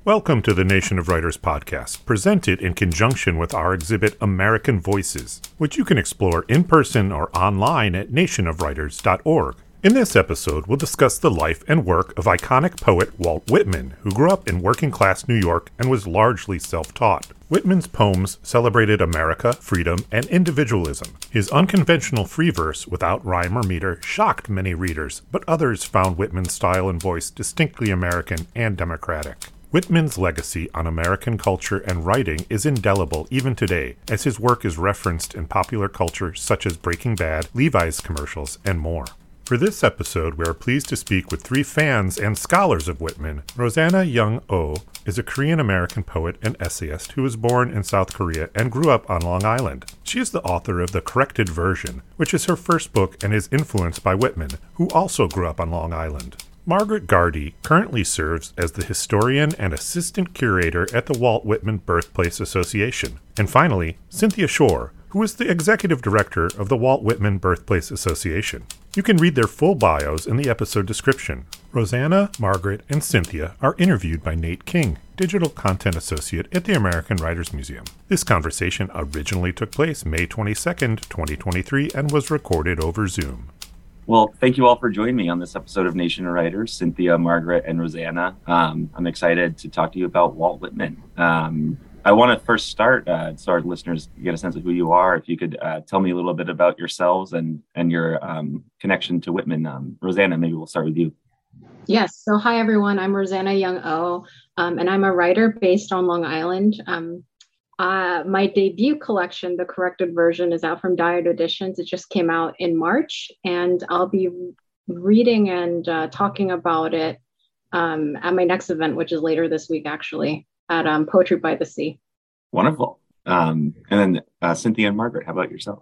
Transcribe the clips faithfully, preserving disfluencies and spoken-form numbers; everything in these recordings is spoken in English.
Welcome to the Nation of Writers podcast, presented in conjunction with our exhibit American Voices, which you can explore in person or online at nation of writers dot org. In this episode, we'll discuss the life and work of iconic poet Walt Whitman, who grew up in working-class New York and was largely self-taught. Whitman's poems celebrated America, freedom, and individualism. His unconventional free verse, without rhyme or meter, shocked many readers, but others found Whitman's style and voice distinctly American and democratic. Whitman's legacy on American culture and writing is indelible even today, as his work is referenced in popular culture such as Breaking Bad, Levi's commercials, and more. For this episode, we are pleased to speak with three fans and scholars of Whitman. Rosanna Young-oh is a Korean-American poet and essayist who was born in South Korea and grew up on Long Island. She is the author of The Corrected Version, which is her first book and is influenced by Whitman, who also grew up on Long Island. Margaret Gardy currently serves as the historian and assistant curator at the Walt Whitman Birthplace Association. And finally, Cynthia Shore, who is the executive director of the Walt Whitman Birthplace Association. You can read their full bios in the episode description. Rosanna, Margaret, and Cynthia are interviewed by Nate King, digital content associate at the American Writers Museum. This conversation originally took place May twenty-second, twenty twenty-three, and was recorded over Zoom. Well, thank you all for joining me on this episode of Nation of Writers, Cynthia, Margaret, and Rosanna. Um, I'm excited to talk to you about Walt Whitman. Um, I want to first start, uh, so our listeners get a sense of who you are. If you could uh, tell me a little bit about yourselves and, and your um, connection to Whitman. Um, Rosanna, maybe we'll start with you. Yes. So hi, everyone. I'm Rosanna Young-oh, um, and I'm a writer based on Long Island. Um, Uh, my debut collection, The Corrected Version, is out from Dyad Editions. It just came out in March, and I'll be reading and uh, talking about it um, at my next event, which is later this week, actually, at um, Poetry by the Sea. Wonderful. Um, and then uh, Cynthia and Margaret, how about yourself?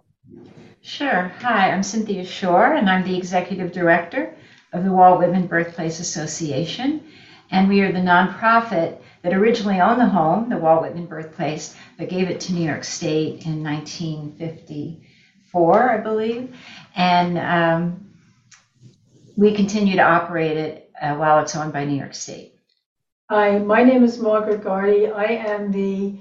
Sure. Hi, I'm Cynthia Shore, and I'm the executive director of the Walt Whitman Birthplace Association. And we are the nonprofit that originally owned the home, the Walt Whitman Birthplace, but gave it to New York State in nineteen fifty-four, I believe. And um, we continue to operate it uh, while it's owned by New York State. Hi, my name is Margaret Gardy. I am the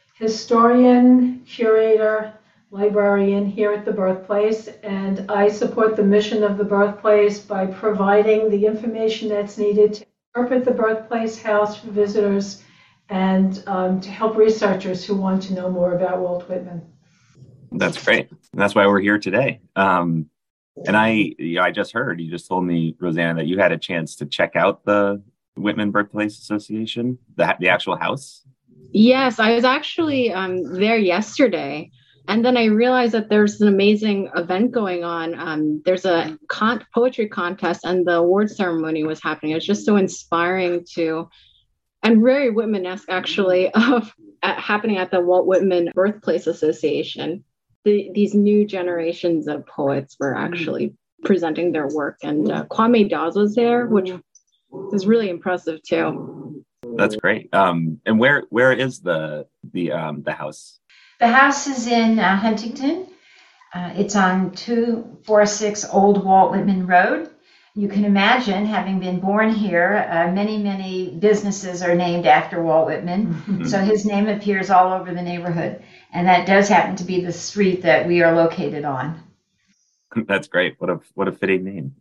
historian, curator, librarian here at the Birthplace, and I support the mission of the Birthplace by providing the information that's needed to interpret the Birthplace House for visitors and um, to help researchers who want to know more about Walt Whitman. That's great. That's why we're here today. Um, and I, you know, I just heard, you just told me, Rosanna, that you had a chance to check out the Whitman Birthplace Association, the, the actual house. Yes, I was actually um, there yesterday. And then I realized that there's an amazing event going on. Um, there's a con- poetry contest, and the award ceremony was happening. It was just so inspiring to, and very Whitman-esque actually, of uh, happening at the Walt Whitman Birthplace Association. The, these new generations of poets were actually presenting their work, and uh, Kwame Dawes was there, which was really impressive too. That's great. Um, and where where is the the um, the house? The house is in uh, Huntington. Uh, it's on two forty-six Old Walt Whitman Road. You can imagine, having been born here, uh, many, many businesses are named after Walt Whitman. Mm-hmm. So his name appears all over the neighborhood. And that does happen to be the street that we are located on. That's great. What a what a fitting name.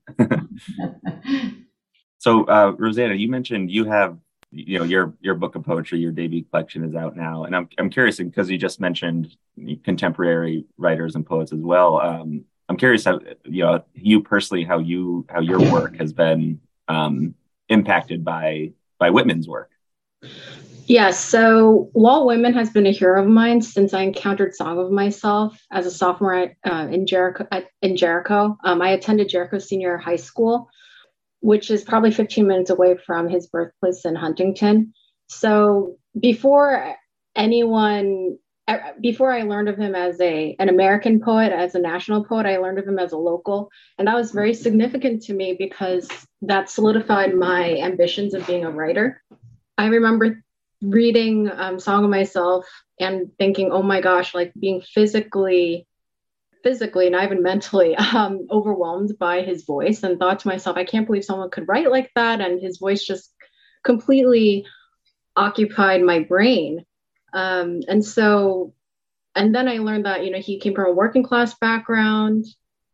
So, uh, Rosanna, you mentioned you have you know, your your book of poetry, your debut collection is out now. And I'm I'm curious, because you just mentioned contemporary writers and poets as well. Um, I'm curious how, you know, you personally, how you how your work has been um, impacted by by Whitman's work. Yes, so Walt Whitman has been a hero of mine since I encountered Song of Myself as a sophomore uh, in Jericho. In Jericho, um, I attended Jericho Senior High School, which is probably fifteen minutes away from his birthplace in Huntington. So before anyone, before I learned of him as a an American poet, as a national poet, I learned of him as a local. And that was very significant to me because that solidified my ambitions of being a writer. I remember reading um, Song of Myself and thinking, oh my gosh, like being physically physically, not even mentally, um, overwhelmed by his voice, and thought to myself, I can't believe someone could write like that. And his voice just completely occupied my brain. Um, and so, and then I learned that, you know, he came from a working class background.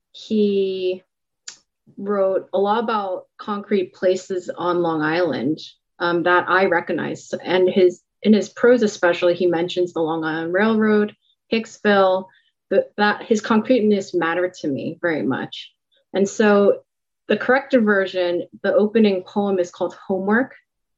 He wrote a lot about concrete places on Long Island um, that I recognize. And his in his prose especially, he mentions the Long Island Railroad, Hicksville, but that his concreteness mattered to me very much. And so the corrected version, the opening poem is called Homework.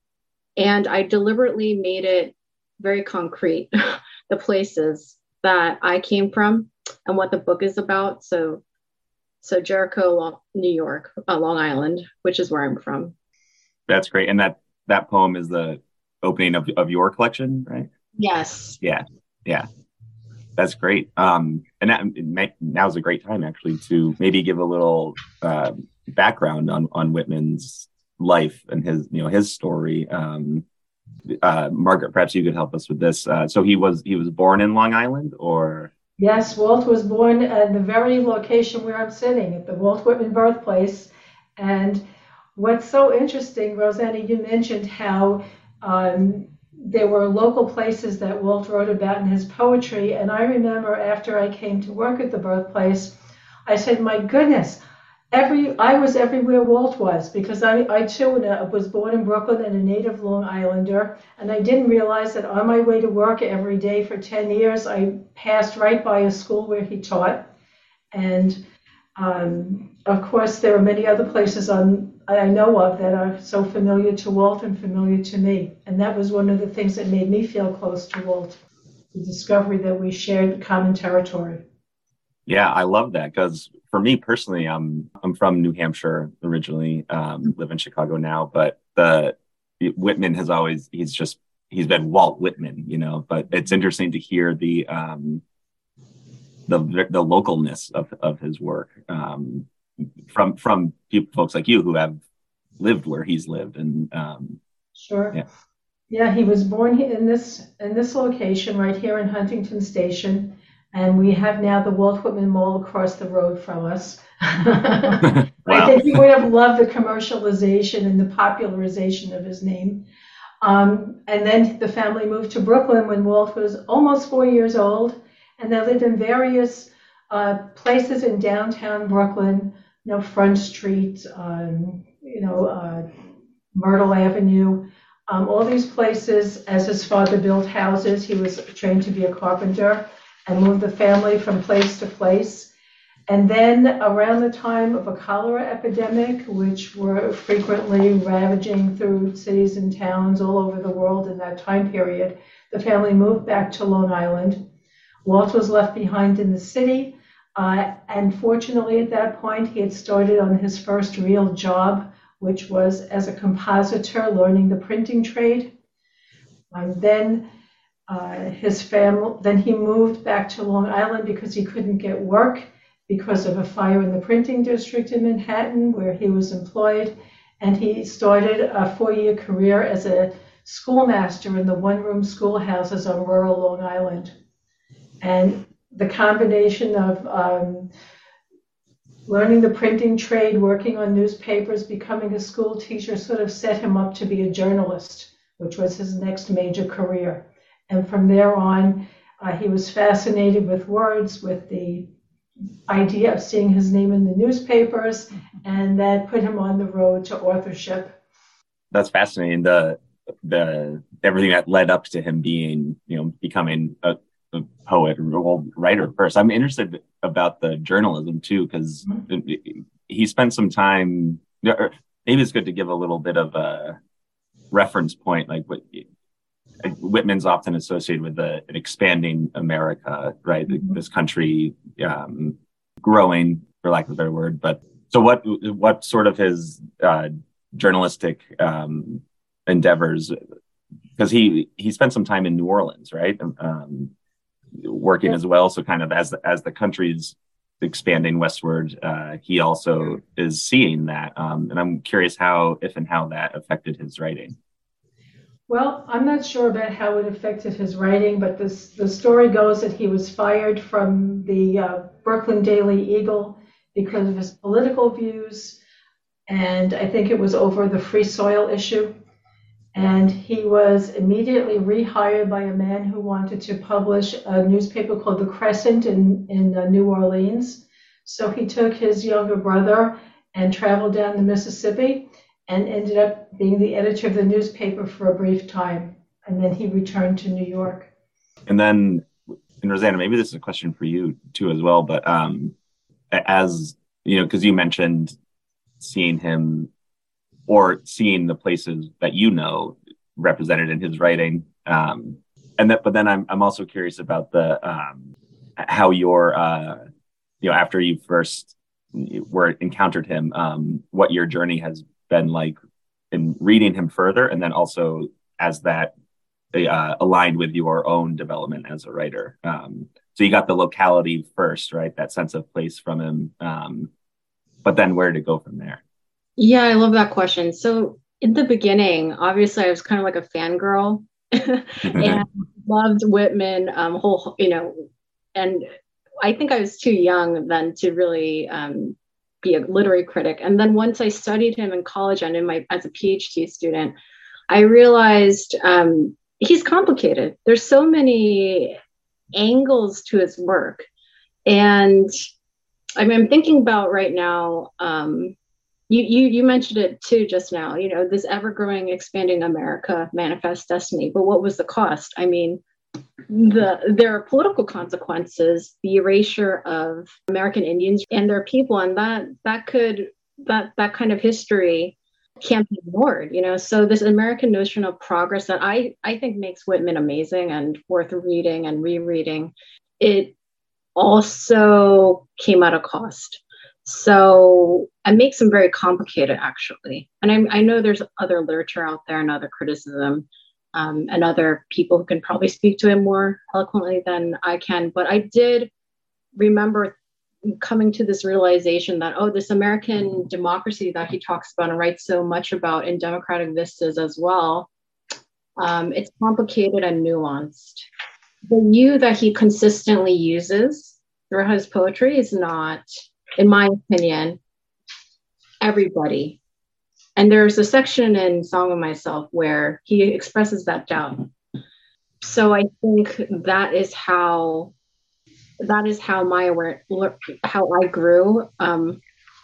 And I deliberately made it very concrete, the places that I came from and what the book is about. So, so Jericho, New York, uh, Long Island, which is where I'm from. That's great. And that, that poem is the opening of, of your collection, right? Yes. Yeah. Yeah. That's great. Um, and that, may, now's a great time actually to maybe give a little uh, background on, on Whitman's life and his, you know, his story. Um, uh, Margaret, perhaps you could help us with this. Uh, so he was, he was born in Long Island, or? Yes, Walt was born at the very location where I'm sitting, at the Walt Whitman birthplace. And what's so interesting, Rosanna, you mentioned how um, there were local places that Walt wrote about in his poetry. And I remember after I came to work at the birthplace, I said, my goodness, every I was everywhere Walt was, because I, I too was born in Brooklyn and a native Long Islander. And I didn't realize that on my way to work every day for ten years, I passed right by a school where he taught. And um, of course, there are many other places on I know of that are so familiar to Walt and familiar to me. And that was one of the things that made me feel close to Walt, the discovery that we shared common territory. Yeah, I love that, because for me personally, I'm I'm from New Hampshire originally, um, live in Chicago now, but the Whitman has always he's just he's been Walt Whitman, you know. But it's interesting to hear the um, the the localness of of his work um, from from people, folks like you who have lived where he's lived, and um, sure, yeah, yeah, he was born in this in this location right here in Huntington Station. And we have now the Walt Whitman Mall across the road from us. Wow. I think he would have loved the commercialization and the popularization of his name. Um, and then the family moved to Brooklyn when Walt was almost four years old. And they lived in various uh, places in downtown Brooklyn, you know, Front Street, um, you know, uh, Myrtle Avenue. Um, all these places, as his father built houses, he was trained to be a carpenter, and moved the family from place to place. And then around the time of a cholera epidemic, which were frequently ravaging through cities and towns all over the world in that time period, the family moved back to Long Island. Walt was left behind in the city. Uh, and fortunately, at that point, he had started on his first real job, which was as a compositor, learning the printing trade. And then Uh, his family, then he moved back to Long Island because he couldn't get work because of a fire in the printing district in Manhattan where he was employed. And he started a four-year career as a schoolmaster in the one-room schoolhouses on rural Long Island. And the combination of um, learning the printing trade, working on newspapers, becoming a school teacher sort of set him up to be a journalist, which was his next major career. And from there on, uh, he was fascinated with words, with the idea of seeing his name in the newspapers, and that put him on the road to authorship. That's fascinating. The the everything that led up to him being, you know, becoming a, a poet or writer first. I'm interested about the journalism too, because mm-hmm. he spent some time. Or maybe it's good to give a little bit of a reference point, like what. Whitman's often associated with the, an expanding America, right? Mm-hmm. This country um, growing, for lack of a better word. But so, what what sort of his uh, journalistic um, endeavors? Because he he spent some time in New Orleans, right? Um, working yeah. as well. So, kind of as the, as the country's expanding westward, uh, he also is seeing that. Um, and I'm curious how, if and how that affected his writing. Well, I'm not sure about how it affected his writing, but this, the story goes that he was fired from the uh, Brooklyn Daily Eagle because of his political views, and I think it was over the free soil issue. And he was immediately rehired by a man who wanted to publish a newspaper called The Crescent in, in uh, New Orleans. So he took his younger brother and traveled down the Mississippi and ended up being the editor of the newspaper for a brief time. And then he returned to New York. And then, and Rosanna, maybe this is a question for you too as well, but um, as, you know, because you mentioned seeing him or seeing the places that you know represented in his writing. Um, and that, but then I'm I'm also curious about the um, how your, uh, you know, after you first were encountered him, um, what your journey has been like in reading him further, and then also as that uh, aligned with your own development as a writer. Um, so you got the locality first, right? That sense of place from him, um, but then where to go from there? Yeah, I love that question. So in the beginning, obviously, I was kind of like a fangirl and loved Whitman, um, whole, you know, and I think I was too young then to really um, be a literary critic. And then once I studied him in college and in my as a PhD student, I realized um, he's complicated. There's so many angles to his work, and I mean, I'm thinking about right now. Um, You, you you mentioned it too just now, you know, this ever-growing, expanding America manifest destiny. But what was the cost? I mean, the there are political consequences, the erasure of American Indians and their people, and that that could that that kind of history can't be ignored, you know. So this American notion of progress that I I think makes Whitman amazing and worth reading and rereading, it also came at a cost. So it makes them very complicated, actually. And I, I know there's other literature out there and other criticism um, and other people who can probably speak to it more eloquently than I can. But I did remember coming to this realization that, oh, this American democracy that he talks about and writes so much about in Democratic Vistas as well, um, it's complicated and nuanced. The you that he consistently uses throughout his poetry is not, in my opinion, everybody. And there's a section in Song of Myself where he expresses that doubt. So I think that is how that is how my aware, how I grew, um,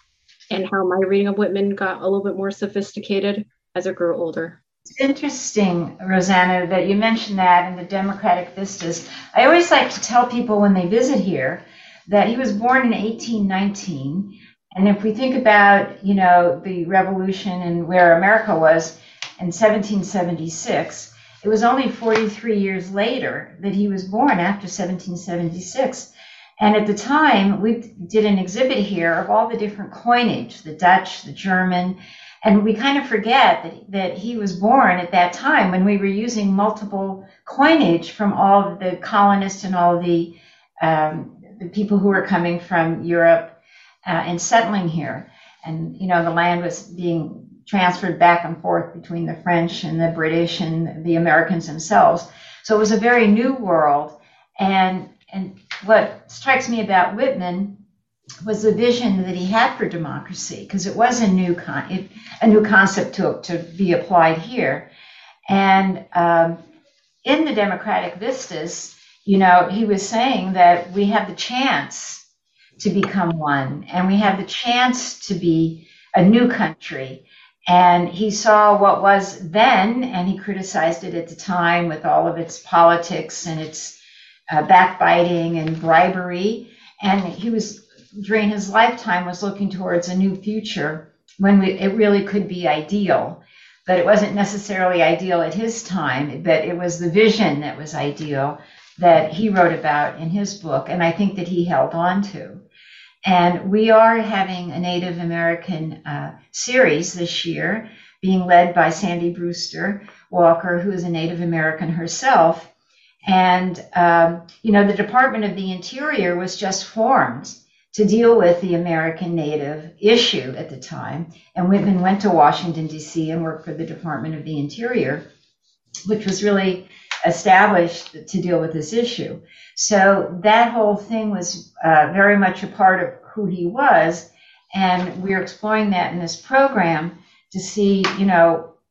and how my reading of Whitman got a little bit more sophisticated as I grew older. It's interesting, Rosanna, that you mentioned that in the Democratic Vistas. I always like to tell people when they visit here that he was born in eighteen nineteen. And if we think about, you know, the revolution and where America was in seventeen seventy-six, it was only forty-three years later that he was born, after seventeen seventy-six. And at the time, we did an exhibit here of all the different coinage, the Dutch, the German, and we kind of forget that, that he was born at that time when we were using multiple coinage from all of the colonists and all of the um, the people who were coming from Europe uh, and settling here. And, you know, the land was being transferred back and forth between the French and the British and the Americans themselves. So it was a very new world. And, and what strikes me about Whitman was the vision that he had for democracy, because it was a new con- it, a new concept to, to be applied here. And um, in the Democratic Vistas, you know, he was saying that we have the chance to become one, and we have the chance to be a new country. And he saw what was then, and he criticized it at the time with all of its politics and its uh, backbiting and bribery. And he was, during his lifetime, was looking towards a new future when we, it really could be ideal. But it wasn't necessarily ideal at his time, but it was the vision that was ideal that he wrote about in his book, and I think that he held on to. And we are having a Native American uh, series this year, being led by Sandy Brewster Walker, who is a Native American herself. And, um, you know, the Department of the Interior was just formed to deal with the American Native issue at the time. And Whitman went to Washington, D C and worked for the Department of the Interior, which was really established to deal with this issue. So that whole thing was uh, very much a part of who he was. And we're exploring that in this program to see, you know,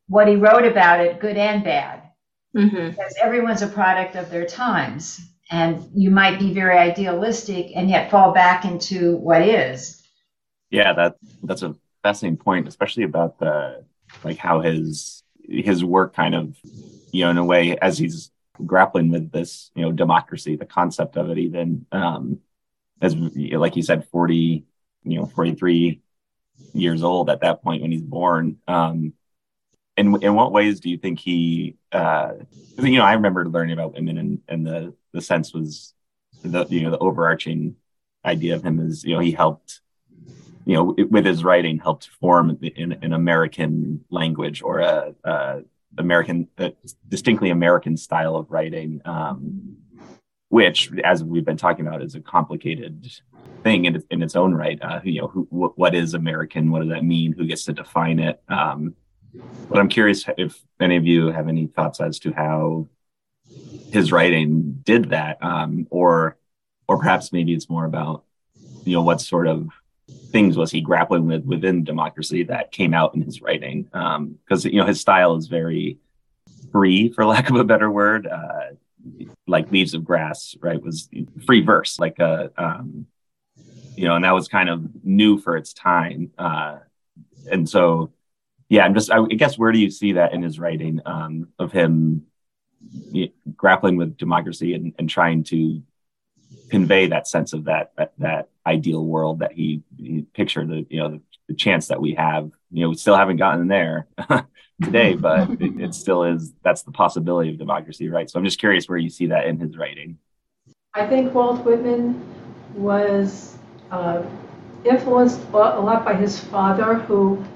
what he wrote about it, good and bad, Mm-hmm. because everyone's a product of their times. And you might be very idealistic and yet fall back into what is. Yeah, that that's a fascinating point, especially about the like how his his work kind of, you know, in a way, as he's grappling with this, you know, democracy, the concept of it, even um, as like you said, forty, you know, forty-three years old at that point when he's born. Um, in in what ways do you think he? Uh, you know, I remember learning about women, and and the the sense was the you know the overarching idea of him is, you know, he helped, you know, with his writing helped form an, an American language or a, a American, a distinctly American style of writing, um, which, as we've been talking about, is a complicated thing in, in its own right. Uh, you know, who, what is American? What does that mean? Who gets to define it? Um, but I'm curious if any of you have any thoughts as to how his writing did that, um, or, or perhaps maybe it's more about, you know, what sort of things was he grappling with within democracy that came out in his writing? Because, um, you know, his style is very free, for lack of a better word. Uh, like Leaves of Grass, right, was free verse, like a, um, you know, and that was kind of new for its time. Uh, and so, yeah, I'm just, I guess, where do you see that in his writing, um, of him you know, grappling with democracy and, and trying to convey that sense of that, that, that ideal world that he, he pictured, the, you know, the, the chance that we have, you know, we still haven't gotten there today, but it, it still is, that's the possibility of democracy, right? So I'm just curious where you see that in his writing. I think Walt Whitman was uh, influenced a lot by his father, who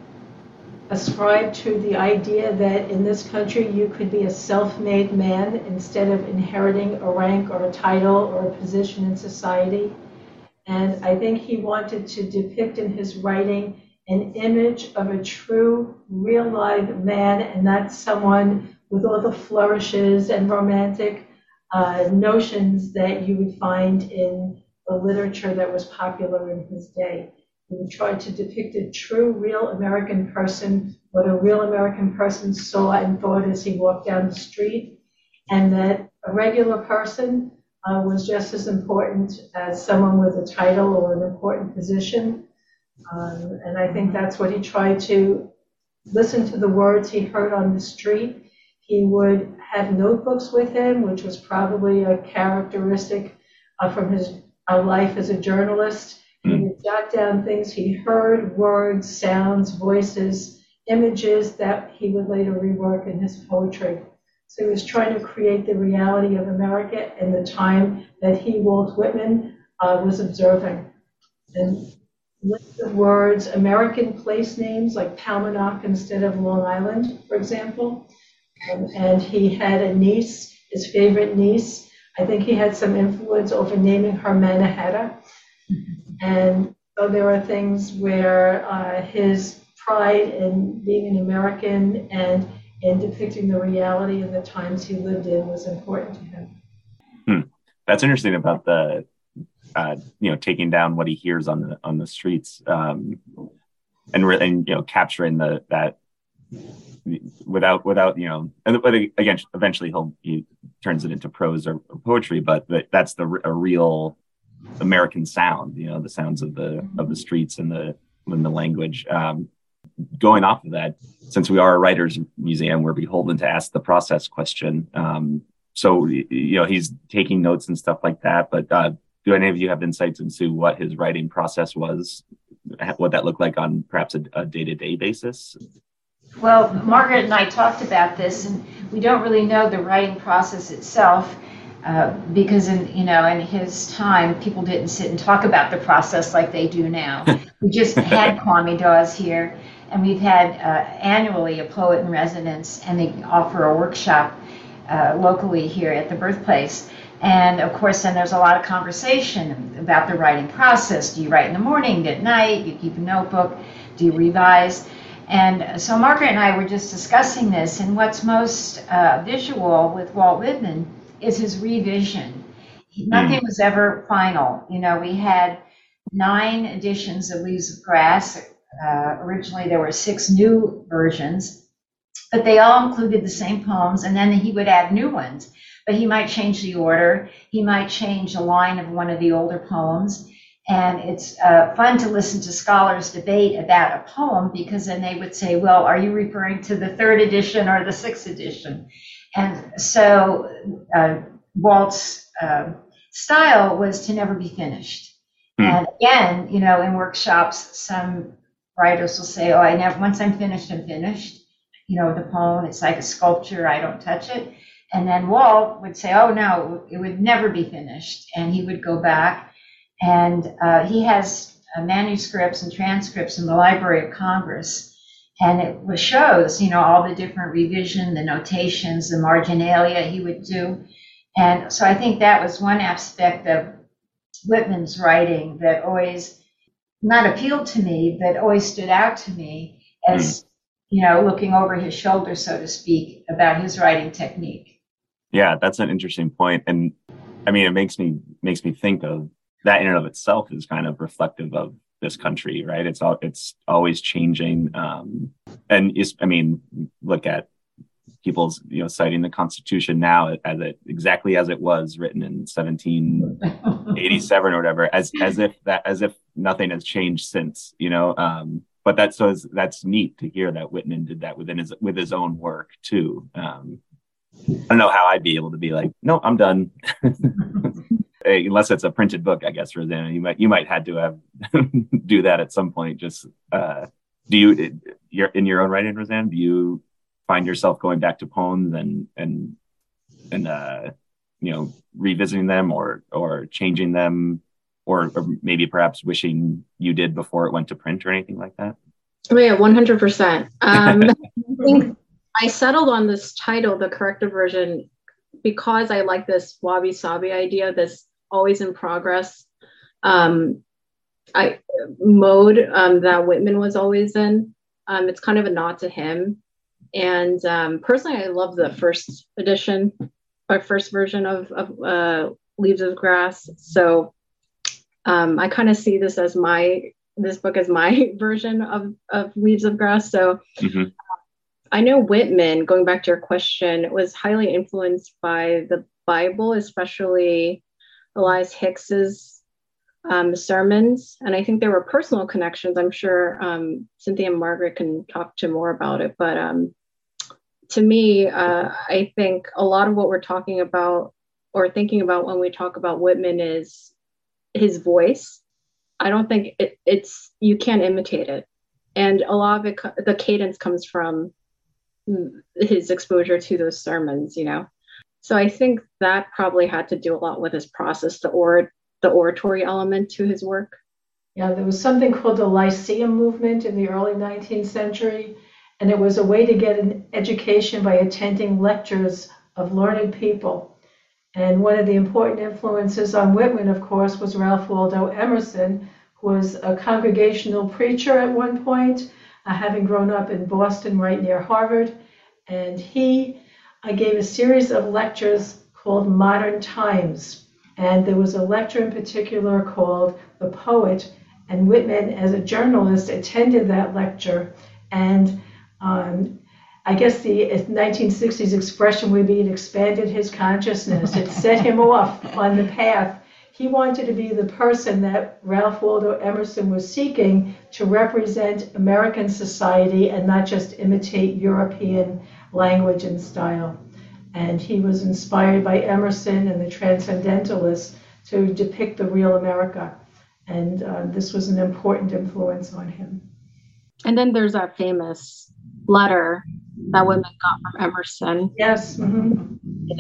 ascribed to the idea that in this country you could be a self-made man instead of inheriting a rank or a title or a position in society. And I think he wanted to depict in his writing an image of a true, real live man, and not someone with all the flourishes and romantic uh, notions that you would find in the literature that was popular in his day. He tried to depict a true, real American person, what a real American person saw and thought as he walked down the street, and that a regular person uh, was just as important as someone with a title or an important position. Um, and I think that's what he tried to listen to, the words he heard on the street. He would have notebooks with him, which was probably a characteristic uh, from his uh, life as a journalist. He would jot down things he heard, words, sounds, voices, images that he would later rework in his poetry. So he was trying to create the reality of America in the time that he, Walt Whitman, uh, was observing. And lists of words, American place names like Palmanock instead of Long Island, for example. Um, and he had a niece, his favorite niece. I think he had some influence over naming her Mannahatta. And so there are things where uh, his pride in being an American and in depicting the reality of the times he lived in was important to him. Hmm. That's interesting about the, uh, you know, taking down what he hears on the on the streets, um, and re- and you know, capturing the that without without you know, and but again, eventually he'll he turns it into prose or, or poetry, but the, that's the a real American sound, you know, the sounds of the of the streets and the and the language. Um, going off of that, since we are a writers museum, we're beholden to ask the process question. Um, so you know, he's taking notes and stuff like that. But uh, do any of you have insights into what his writing process was? What that looked like on perhaps a, a day-to-day basis? Well, Margaret and I talked about this, and we don't really know the writing process itself. Uh, because in you know in his time, people didn't sit and talk about the process like they do now. We just had Kwame Dawes here, and we've had uh, annually a poet in residence, and they offer a workshop uh, locally here at the birthplace. And of course, then there's a lot of conversation about the writing process. Do you write in the morning, at night? Do you keep a notebook? Do you revise? And so Margaret and I were just discussing this, and what's most uh, visual with Walt Whitman is his revision. Nothing was ever final. You know, we had nine editions of Leaves of Grass. Uh, originally, there were six new versions. but they all included the same poems, and then he would add new ones. But he might change the order. He might change a line of one of the older poems. And it's uh, fun to listen to scholars debate about a poem, because then they would say, well, are you referring to the third edition or the sixth edition? And so uh, Walt's uh, style was to never be finished. Mm. And again, you know, in workshops, some writers will say, oh, I never, once I'm finished, I'm finished. You know, the poem, it's like a sculpture, I don't touch it. And then Walt would say, oh, no, it would never be finished. And he would go back. And uh, he has uh, manuscripts and transcripts in the Library of Congress. And it was, shows, you know, all the different revision, the notations, the marginalia he would do. And so I think that was one aspect of Whitman's writing that always not appealed to me, but always stood out to me as, you know, looking over his shoulder, so to speak, about his writing technique. Yeah, that's an interesting point. And I mean, it makes me makes me think of that in and of itself is kind of reflective of this country, right? It's all, it's always changing. Um, and is, I mean, look at people's, you know, citing the Constitution now as it exactly as it was written in seventeen eighty-seven or whatever, as, as if that, as if nothing has changed since, you know, um, but that's, so that's neat to hear that Whitman did that within his, with his own work too. Um, I don't know how I'd be able to be like, no, I'm done. Unless it's a printed book, I guess, Rosanna, you might you might had to have do that at some point. Just uh, do you you're in your own writing, Rosanna? Do you find yourself going back to poems and and and uh, you know, revisiting them or or changing them, or, or maybe perhaps wishing you did before it went to print or anything like that? Oh, yeah, one hundred percent. Um, I think I settled on this title, the corrected version, because I like this wabi sabi idea, this always in progress um, I mode um, that Whitman was always in. Um, it's kind of a nod to him. And um, personally, I love the first edition or first version of, of uh, Leaves of Grass. So um, I kind of see this as my, this book as my version of, of Leaves of Grass. So mm-hmm. I know Whitman, going back to your question, was highly influenced by the Bible, especially Elias Hicks's um, sermons. And I think there were personal connections. I'm sure um, Cynthia and Margaret can talk to more about it. But um, to me, uh, I think a lot of what we're talking about or thinking about when we talk about Whitman is his voice. I don't think it, it's, you can't imitate it. And a lot of it, the cadence comes from his exposure to those sermons, you know. So I think that probably had to do a lot with his process, the or the oratory element to his work. Yeah, there was something called the Lyceum movement in the early nineteenth century, and it was a way to get an education by attending lectures of learned people. And one of the important influences on Whitman, of course, was Ralph Waldo Emerson, who was a congregational preacher at one point, uh, having grown up in Boston right near Harvard. And he I gave a series of lectures called Modern Times. And there was a lecture in particular called The Poet. And Whitman, as a journalist, attended that lecture. And um, I guess the nineteen sixties expression would be it expanded his consciousness. It set him off on the path. He wanted to be the person that Ralph Waldo Emerson was seeking to represent American society and not just imitate European language and style. And he was inspired by Emerson and the Transcendentalists to depict the real America. And uh, this was an important influence on him. And then there's that famous letter that Whitman got from Emerson. Yes. Mm-hmm.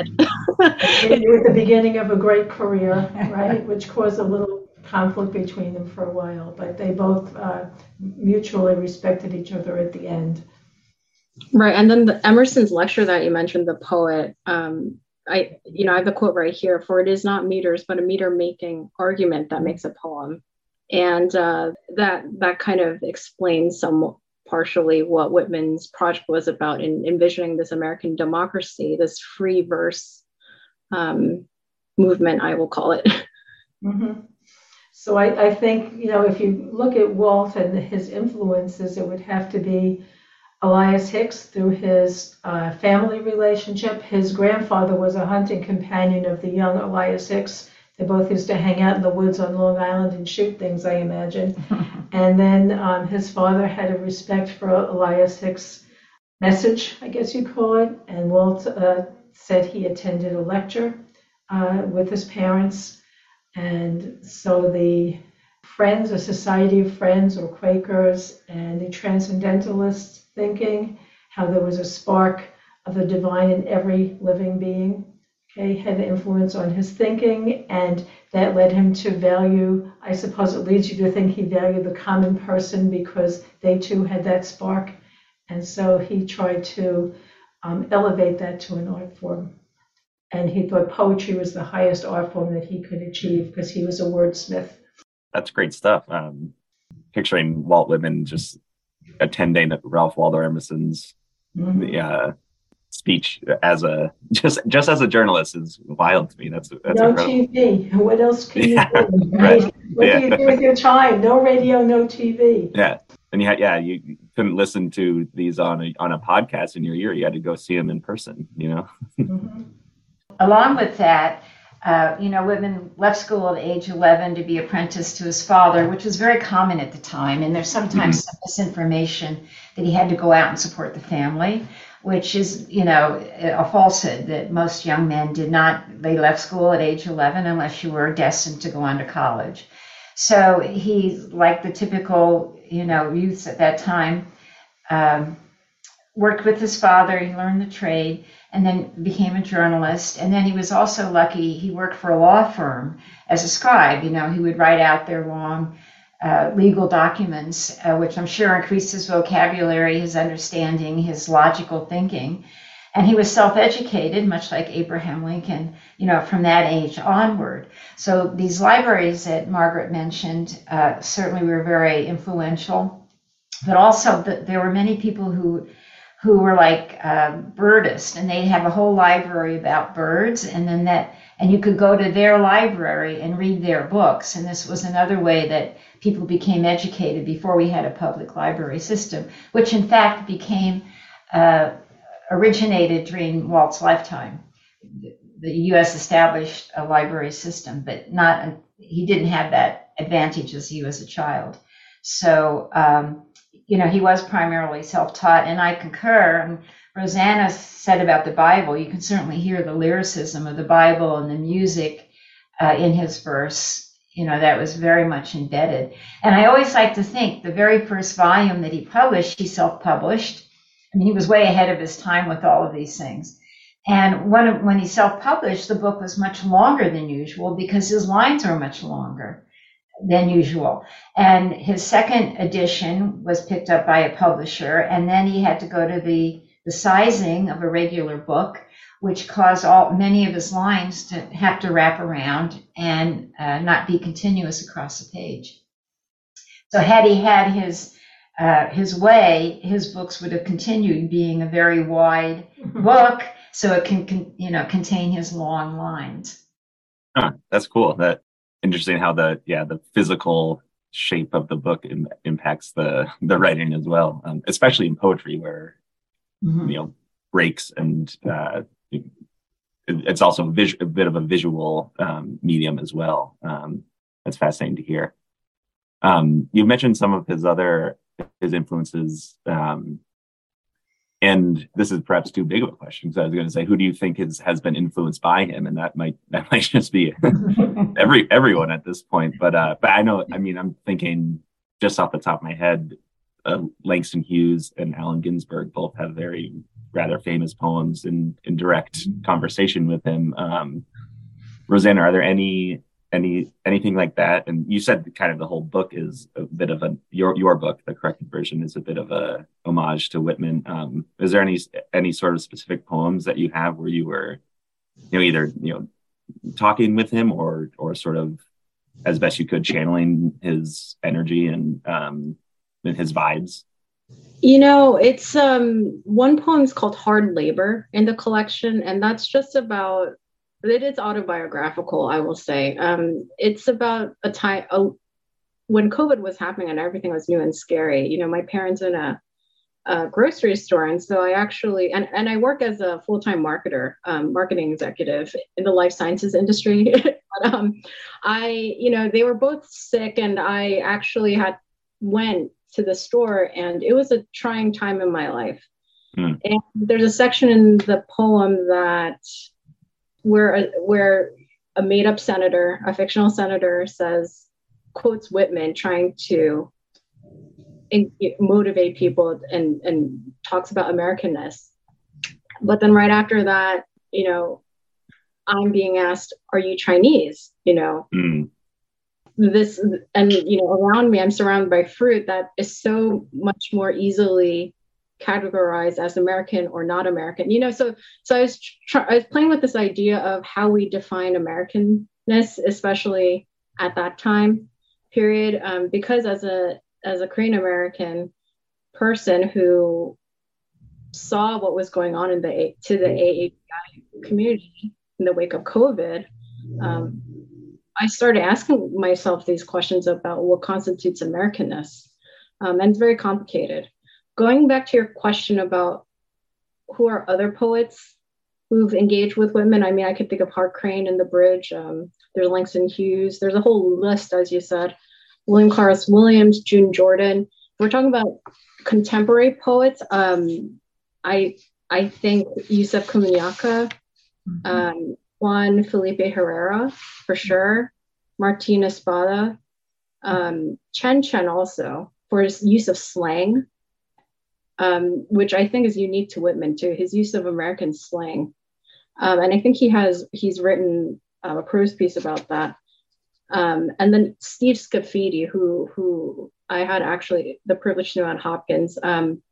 It was the beginning of a great career, right? Which caused a little conflict between them for a while, but they both uh, mutually respected each other at the end. Right, and then the Emerson's lecture that you mentioned, The Poet, um, I, you know, I have the quote right here: "For it is not meters, but a meter-making argument that makes a poem," and uh, that that kind of explains some partially what Whitman's project was about in envisioning this American democracy, this free verse um, movement, I will call it. Mm-hmm. So I, I think, you know, if you look at Walt and his influences, it would have to be Elias Hicks through his uh, family relationship. His grandfather was a hunting companion of the young Elias Hicks. They both used to hang out in the woods on Long Island and shoot things, I imagine. And then um, his father had a respect for Elias Hicks' message, I guess you call it. And Walt uh, said he attended a lecture uh, with his parents. And so the Friends, a Society of Friends or Quakers, and the Transcendentalist thinking, how there was a spark of the divine in every living being, okay, had an influence on his thinking, and that led him to value, I suppose it leads you to think he valued the common person because they too had that spark. And so he tried to um, elevate that to an art form. And he thought poetry was the highest art form that he could achieve because he was a wordsmith. That's great stuff. Um, picturing Walt Whitman just attending Ralph Waldo Emerson's mm-hmm. the, uh, speech as a just just as a journalist is wild to me. That's, that's no incredible. T V. What else can you yeah, do? Right? right. What yeah. do you do with your time? No radio, no T V. Yeah, and you had yeah you, you couldn't listen to these on a on a podcast in your ear. You had to go see them in person. You know. Mm-hmm. Along with that, uh, you know, Whitman left school at age eleven to be apprenticed to his father, which was very common at the time. And there's sometimes mm-hmm. some misinformation that he had to go out and support the family, which is, you know, a falsehood that most young men did not. They left school at age eleven unless you were destined to go on to college. So he, like the typical, you know, youths at that time, um, worked with his father. He learned the trade and then became a journalist. And then he was also lucky. He worked for a law firm as a scribe. You know, he would write out their long uh, legal documents, uh, which I'm sure increased his vocabulary, his understanding, his logical thinking. And he was self-educated, much like Abraham Lincoln, you know, from that age onward. So these libraries that Margaret mentioned uh, certainly were very influential, but also the, there were many people who who were like uh, birdists, and they'd have a whole library about birds, and then that, and you could go to their library and read their books. And this was another way that people became educated before we had a public library system, which in fact became uh, originated during Walt's lifetime. The U S established a library system, but not, he didn't have that advantage as he was a child. So, um, you know, he was primarily self-taught, and I concur. And Rosanna said about the Bible, you can certainly hear the lyricism of the Bible and the music uh, in his verse. You know, that was very much embedded. And I always like to think the very first volume that he published, he self-published. I mean, he was way ahead of his time with all of these things. And when, when he self-published, the book was much longer than usual because his lines were much longer than usual. And his second edition was picked up by a publisher, and then he had to go to the, the sizing of a regular book, which caused all many of his lines to have to wrap around and uh, not be continuous across the page. So had he had his uh, his way, his books would have continued being a very wide book, so it can, can you know contain his long lines. Huh, that's cool. That interesting how the yeah the physical shape of the book im- impacts the the writing as well, um, especially in poetry where mm-hmm. you know breaks and uh, it, it's also a, vis- a bit of a visual um, medium as well. Um, that's fascinating to hear. Um, you mentioned some of his other his influences, um, and this is perhaps too big of a question because I was going to say, who do you think is, has been influenced by him? And that might that might just be every everyone at this point. But uh, but I know, I mean, I'm thinking just off the top of my head, uh, Langston Hughes and Allen Ginsberg both have very rather famous poems in, in direct conversation with him. Um, Rosanna, are there any any anything like that? And you said kind of the whole book is a bit of a your your book, the corrected version, is a bit of a homage to Whitman. Um, is there any any sort of specific poems that you have where you were, you know, either you know talking with him or or sort of as best you could channeling his energy and um and his vibes? You know, it's um one poem is called Hard Labor in the collection, and that's just about, it is autobiographical, I will say. Um, it's about a time a, when COVID was happening and everything was new and scary. You know, my parents in a uh, grocery store. And so I actually, and, and I work as a full-time marketer, um, marketing executive in the life sciences industry. but, um, I, you know, they were both sick, and I actually had went to the store, and it was a trying time in my life. Mm. And there's a section in the poem that where, where a made-up senator, a fictional senator says, quotes Whitman trying to in, motivate people and, and talks about Americanness. But then right after that, you know, I'm being asked, are you Chinese? You know, mm. this, and, you know, around me, I'm surrounded by fruit that is so much more easily categorized as American or not American, you know, so, so I was, try, I was playing with this idea of how we define Americanness, especially at that time period, um, because as a, as a Korean American person who saw what was going on in the to the A A P I community in the wake of COVID, um, I started asking myself these questions about what constitutes Americanness, um, and it's very complicated. Going back to your question about who are other poets who've engaged with women, I mean, I could think of Hart Crane in The Bridge. Um, there's Langston Hughes. There's a whole list, as you said. William Carlos Williams, June Jordan. We're talking about contemporary poets. Um, I I think Yusef Komunyakaa, mm-hmm. um, Juan Felipe Herrera, for sure, Martín Espada, um, Chen Chen also, for his use of slang, um, which I think is unique to Whitman too, his use of American slang. Um, and I think he has, he's written uh, a prose piece about that. Um, and then Steve Scafidi, who who I had actually the privilege to know at Hopkins, um,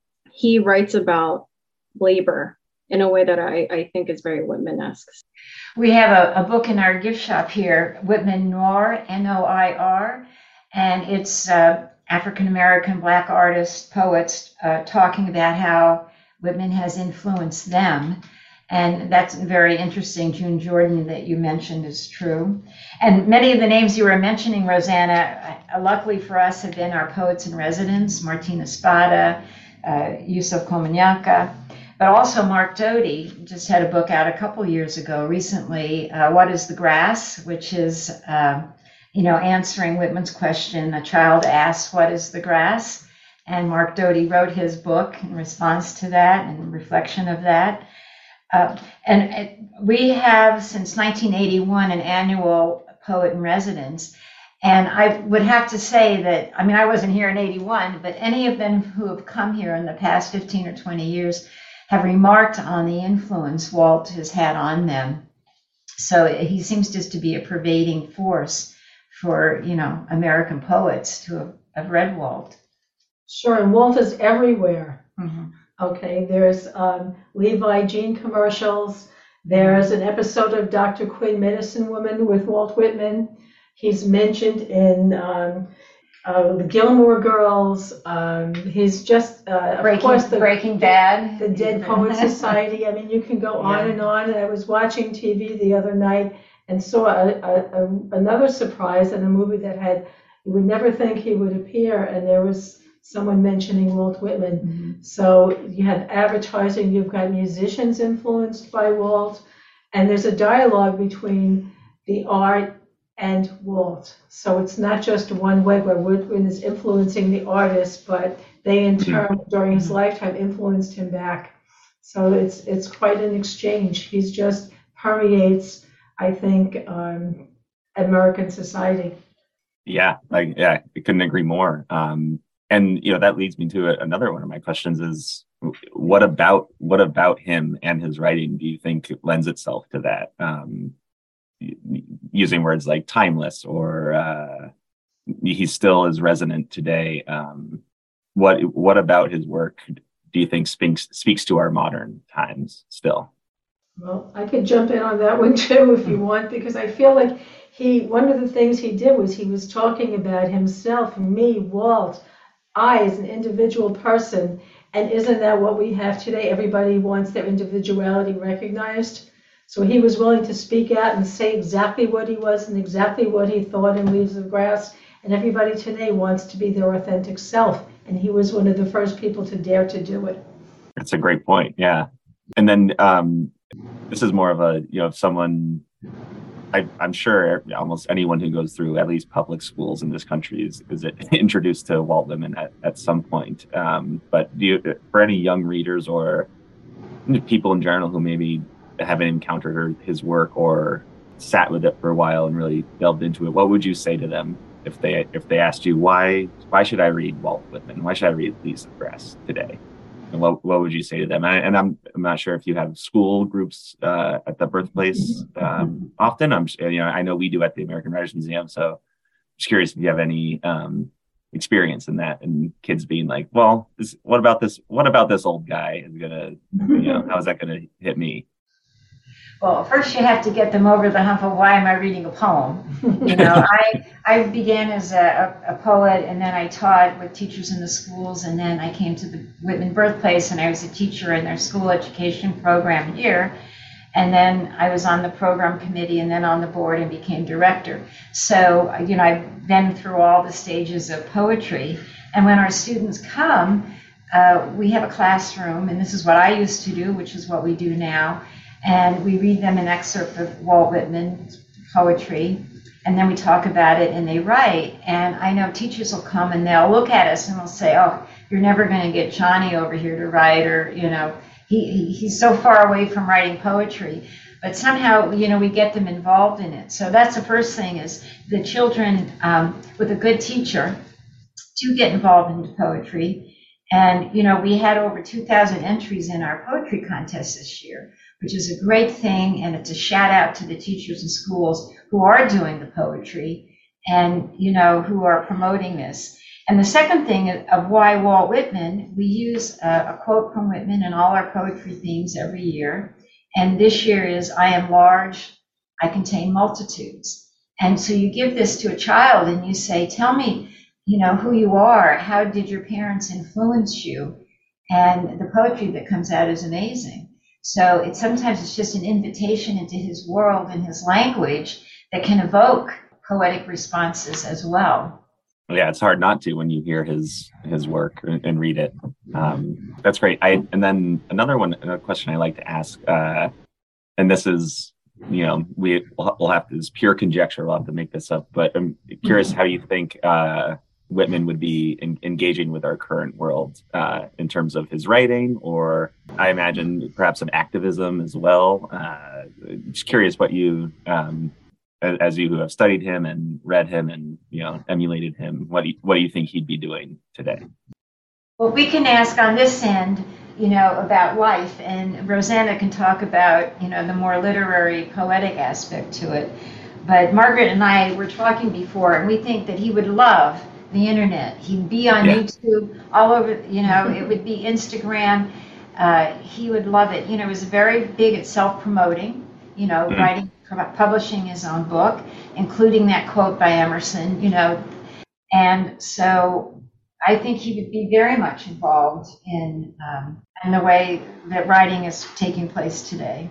he writes about labor in a way that I, I think is very Whitman-esque. We have a, a book in our gift shop here, Whitman Noir, N O I R, and it's uh, African-American Black artists, poets uh, talking about how Whitman has influenced them. And that's very interesting. June Jordan that you mentioned is true. And many of the names you were mentioning, Rosanna, uh, luckily for us, have been our poets in residence, Martín Espada, uh, Yusef Komunyakaa, but also Mark Doty just had a book out a couple years ago recently, uh, What is the Grass, which is, uh, you know, answering Whitman's question, a child asks, what is the grass? And Mark Doty wrote his book in response to that and reflection of that. Uh, and it, we have since nineteen eighty-one an annual poet in residence. And I would have to say that, I mean, I wasn't here in eighty-one, but any of them who have come here in the past fifteen or twenty years have remarked on the influence Walt has had on them. So he seems just to be a pervading force for, you know, American poets to have, have read Walt. Sure, and Walt is everywhere. Mm-hmm. Okay, there's um, Levi Jean commercials. There's an episode of Doctor Quinn, Medicine Woman with Walt Whitman. He's mentioned in um, uh, the Gilmore Girls. Um, he's just, uh, Breaking, of course, the Breaking Bad. The Dead Poets Society. I mean, you can go on yeah. and on. And I was watching T V the other night and saw a, a, a, another surprise in a movie that had, you would never think he would appear. And there was someone mentioning Walt Whitman. Mm-hmm. So you have advertising, you've got musicians influenced by Walt, and there's a dialogue between the art and Walt. So it's not just one way where Whitman is influencing the artist, but they in turn, during his lifetime, influenced him back. So it's it's quite an exchange. He's just permeates, I think, um, American society. Yeah, like yeah, I couldn't agree more. Um, And, you know, that leads me to another one of my questions is what about what about him and his writing do you think lends itself to that? Um, using words like timeless or uh, he still is resonant today. Um, what what about his work do you think speaks speaks to our modern times still? Well, I could jump in on that one too if you want, because I feel like he one of the things he did was he was talking about himself, me, Walt, I as an individual person. And isn't that what we have today? Everybody wants their individuality recognized. So he was willing to speak out and say exactly what he was and exactly what he thought in Leaves of Grass. And everybody today wants to be their authentic self. and he was one of the first people to dare to do it. That's a great point. Yeah. And then um, this is more of a, you know, if someone, I, I'm sure almost anyone who goes through at least public schools in this country is, is introduced to Walt Whitman at, at some point. Um, but do you, for any young readers or people in general who maybe haven't encountered his work or sat with it for a while and really delved into it, what would you say to them if they if they asked you, why why should I read Walt Whitman? Why should I read Leaves of Grass today? And what what would you say to them? And, and I'm I'm not sure if you have school groups uh, at the birthplace um, often. I'm you know I know we do at the American Writers Museum, so I'm just curious if you have any um, experience in that, and kids being like, well, this, what about this? What about this old guy is gonna, you know, how is that gonna hit me? Well, first you have to get them over the hump of why am I reading a poem? You know, I I began as a, a poet, and then I taught with teachers in the schools, and then I came to the Whitman Birthplace, and I was a teacher in their school education program here. And then I was on the program committee and then on the board and became director. So, you know, I've been through all the stages of poetry. And when our students come, uh, we have a classroom, and this is what I used to do, which is what we do now. And we read them an excerpt of Walt Whitman poetry, and then we talk about it and they write. And I know teachers will come and they'll look at us and they'll say, oh, you're never going to get Johnny over here to write, or, you know, He, he he's so far away from writing poetry, but somehow, you know, we get them involved in it. So that's the first thing, is the children um, with a good teacher do get involved in poetry. And, you know, we had over two thousand entries in our poetry contest this year, which is a great thing. And it's a shout out to the teachers in schools who are doing the poetry and, you know, who are promoting this. And the second thing of why Walt Whitman, we use a, a quote from Whitman in all our poetry themes every year. And this year is, I am large, I contain multitudes. And so you give this to a child and you say, tell me, you know, who you are. How did your parents influence you? And the poetry that comes out is amazing. So it's sometimes it's just an invitation into his world and his language that can evoke poetic responses as well. Yeah, it's hard not to when you hear his his work and, and read it. Um, that's great. I and then another one, another question I like to ask, uh, and this is, you know, we we'll have to, this pure conjecture. We'll have to make this up, but I'm curious how you think uh, Whitman would be in, engaging with our current world uh, in terms of his writing, or I imagine perhaps some activism as well. Uh, just curious what you. Um, As you who have studied him and read him and, you know, emulated him, what do you, what do you think he'd be doing today? Well, we can ask on this end, you know, about life, and Rosanna can talk about, you know, the more literary, poetic aspect to it. But Margaret and I were talking before, and we think that he would love the internet. He'd be on yeah. YouTube, all over, you know, it would be Instagram. Uh, he would love it. You know, he was very big at self-promoting, you know, mm-hmm. writing, publishing his own book, including that quote by Emerson, you know. And so I think he would be very much involved in, um, in the way that writing is taking place today.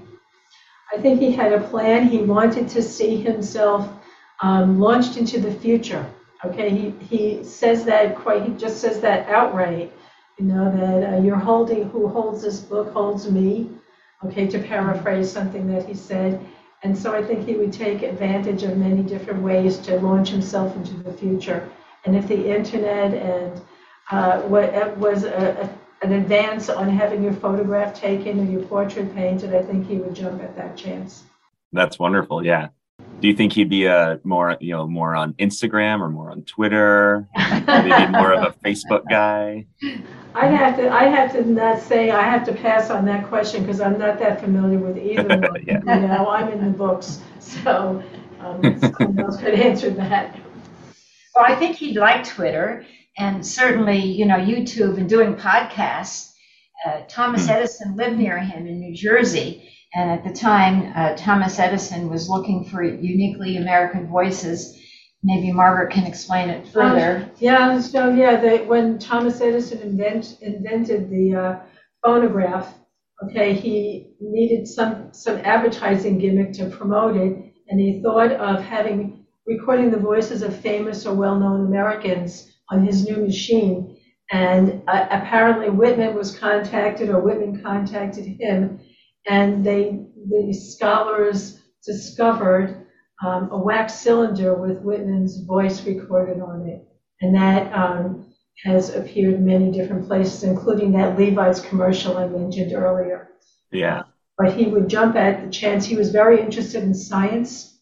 I think he had a plan. He wanted to see himself um, launched into the future. Okay, he, he says that quite, he just says that outright, you know, that uh, you're holding, who holds this book holds me, okay, to paraphrase something that he said. And so I think he would take advantage of many different ways to launch himself into the future. And if the internet and uh, what was a, a, an advance on having your photograph taken or your portrait painted, I think he would jump at that chance. That's wonderful. Yeah. Do you think he'd be a more, you know, more on Instagram or more on Twitter? Maybe more of a Facebook guy? I'd have to, I'd have to not say, I have to pass on that question because I'm not that familiar with either one. yeah. You know, I'm in the books, so um, someone else could answer that. Well, I think he'd like Twitter and certainly, you know, YouTube and doing podcasts. Uh, Thomas Edison lived near him in New Jersey. And at the time, uh, Thomas Edison was looking for uniquely American voices. Maybe Margaret can explain it further. Um, yeah, so yeah, they, when Thomas Edison invent, invented the uh, phonograph, okay, he needed some, some advertising gimmick to promote it. And he thought of having, recording the voices of famous or well-known Americans on his new machine. And uh, apparently Whitman was contacted, or Whitman contacted him, and they the scholars discovered um, a wax cylinder with Whitman's voice recorded on it. And that um, has appeared in many different places, including that Levi's commercial I mentioned earlier. Yeah. Uh, but he would jump at the chance. He was very interested in science,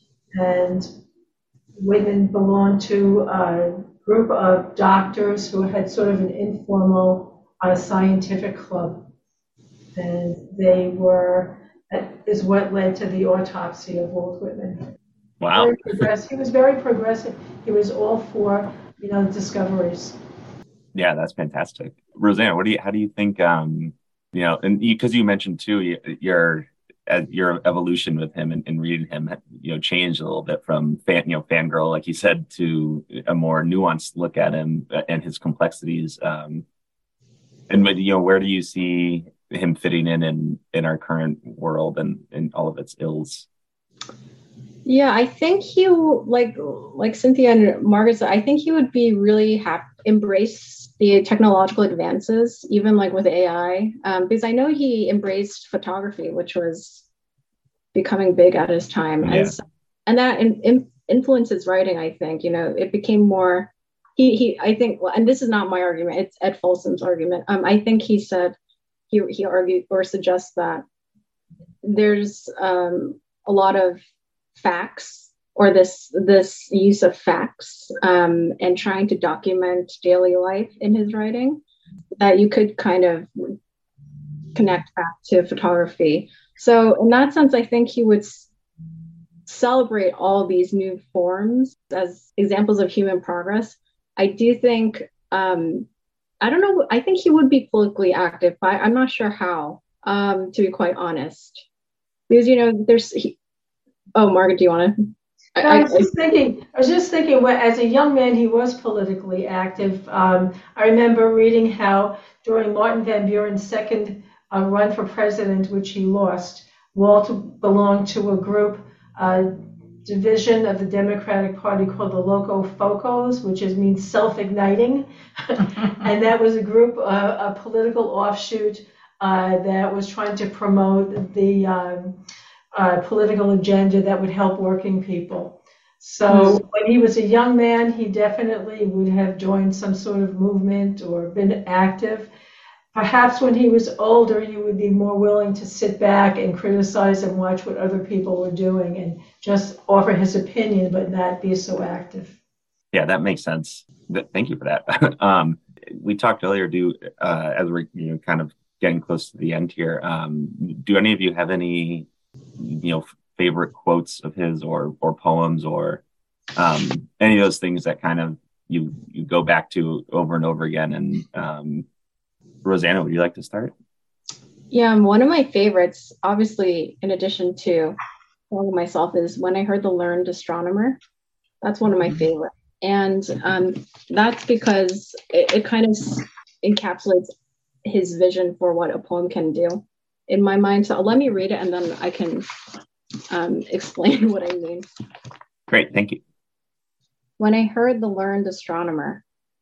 and Whitman belonged to a group of doctors who had sort of an informal uh, scientific club. And they were, that is what led to the autopsy of Walt Whitman. Wow. Very progressive. He was very progressive. He was all for, you know, discoveries. Yeah, that's fantastic. Rosanna, what do you, how do you think, um, you know, and because you, you mentioned too, you, your uh, your evolution with him and, and reading him, you know, changed a little bit from fan, you know, fangirl, like you said, to a more nuanced look at him and his complexities. Um, and, you know, where do you see him fitting in in, in our current world and, and all of its ills? Yeah, I think he like like Cynthia and Margaret said, I think he would be really happy embrace the technological advances, even like with A I, um, because I know he embraced photography, which was becoming big at his time, Yeah. and, and that in, in, influenced his writing. I think, you know, it became more. He he I think, well, and this is not my argument; it's Ed Folsom's argument. Um, I think he said he he argued or suggests that there's um, a lot of facts, or this this use of facts um, and trying to document daily life in his writing, that you could kind of connect back to photography. So in that sense, I think he would s- celebrate all these new forms as examples of human progress. I do think, um, I don't know, I think he would be politically active, but I'm not sure how, um, to be quite honest. Because, you know, there's, he, oh, Margaret, do you want to? I, I was just thinking, I was just thinking, well, as a young man, he was politically active. Um, I remember reading how during Martin Van Buren's second uh, run for president, which he lost, Walt belonged to a group, uh, division of the Democratic Party called the Loco Focos, which is means self-igniting. And that was a group, uh, a political offshoot uh, that was trying to promote the um, Uh, political agenda that would help working people. So mm. when he was a young man, he definitely would have joined some sort of movement or been active. Perhaps when he was older, he would be more willing to sit back and criticize and watch what other people were doing and just offer his opinion, but not be so active. Yeah, that makes sense. Thank you for that. um, we talked earlier, do uh, as we're you know kind of getting close to the end here, um, do any of you have any you know, favorite quotes of his or or poems or um, any of those things that kind of you you go back to over and over again? And um, Rosanna, would you like to start? Yeah, one of my favorites, obviously, in addition to telling myself, is When I Heard the Learned Astronomer. That's one of my favorite. And um, that's because it, it kind of encapsulates his vision for what a poem can do in my mind. So let me read it and then I can um, explain what I mean. Great, thank you. When I heard the learned astronomer.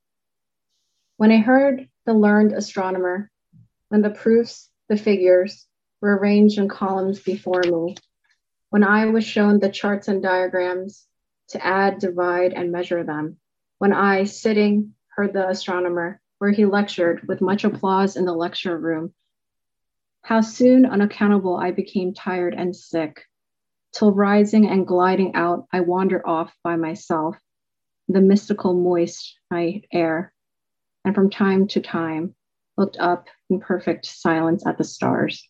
When I heard the learned astronomer, when the proofs, the figures were arranged in columns before me, when I was shown the charts and diagrams to add, divide, and measure them, when I, sitting, heard the astronomer, where he lectured with much applause in the lecture room, how soon unaccountable I became tired and sick, till rising and gliding out, I wandered off by myself, the mystical moist night air, and from time to time looked up in perfect silence at the stars.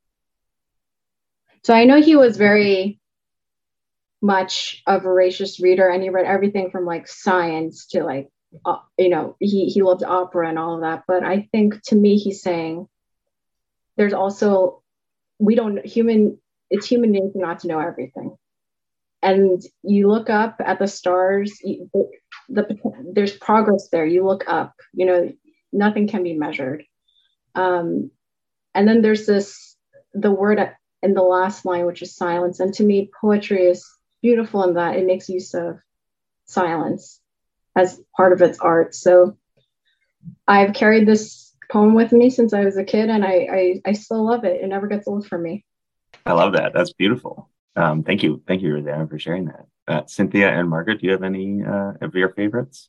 So I know he was very much a voracious reader, and he read everything from like science to like, uh, you know, he, he loved opera and all of that. But I think to me, he's saying, there's also, we don't, human, it's human nature not to know everything. And you look up at the stars, you, the, there's progress there. You look up, you know, nothing can be measured. Um, and then there's this, the word in the last line, which is silence. And to me, poetry is beautiful in that it makes use of silence as part of its art. So I've carried this poem with me since I was a kid, and I, I, I still love it. It never gets old for me. I love that. That's beautiful. Um, thank you. Thank you, Rosanna, for sharing that. Uh, Cynthia and Margaret, do you have any uh, of your favorites?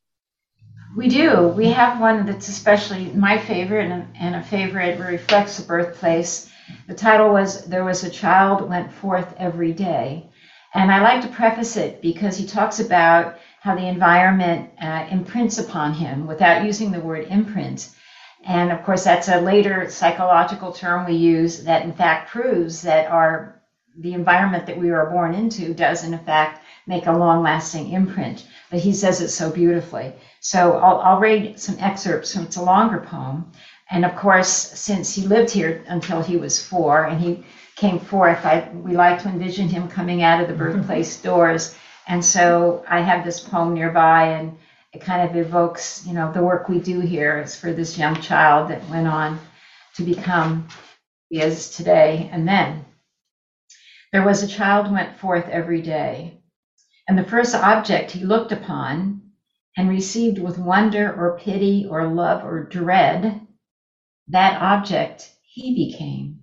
We do. We have one that's especially my favorite and, and a favorite reflects the birthplace. The title was There Was a Child Went Forth Every Day. And I like to preface it because he talks about how the environment uh, imprints upon him without using the word imprint. And of course, that's a later psychological term we use that in fact proves that our the environment that we were born into does in fact make a long-lasting imprint. But he says it so beautifully. So I'll, I'll read some excerpts from it's a longer poem. And of course, since he lived here until he was four and he came forth, I, we like to envision him coming out of the birthplace doors. And so I have this poem nearby, and it kind of evokes, you know, the work we do here is for this young child that went on to become he is today. And then there was a child went forth every day, and the first object he looked upon and received with wonder or pity or love or dread, that object he became.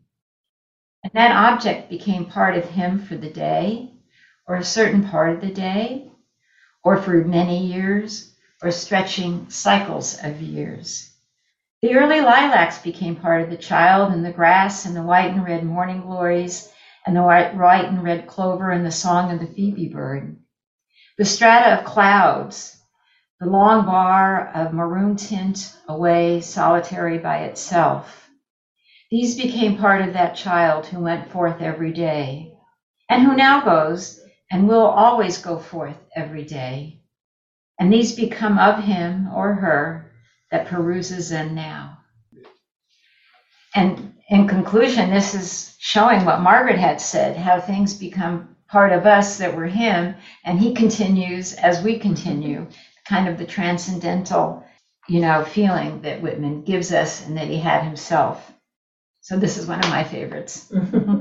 And that object became part of him for the day, or a certain part of the day, or for many years, or stretching cycles of years. The early lilacs became part of the child, and the grass, and the white and red morning glories, and the white, white and red clover, and the song of the phoebe bird. The strata of clouds, the long bar of maroon tint away solitary by itself. These became part of that child who went forth every day, and who now goes and will always go forth every day. And these become of him or her that peruses them now. And in conclusion, this is showing what Margaret had said, how things become part of us that were him, and he continues as we continue, kind of the transcendental, you know, feeling that Whitman gives us and that he had himself. So this is one of my favorites.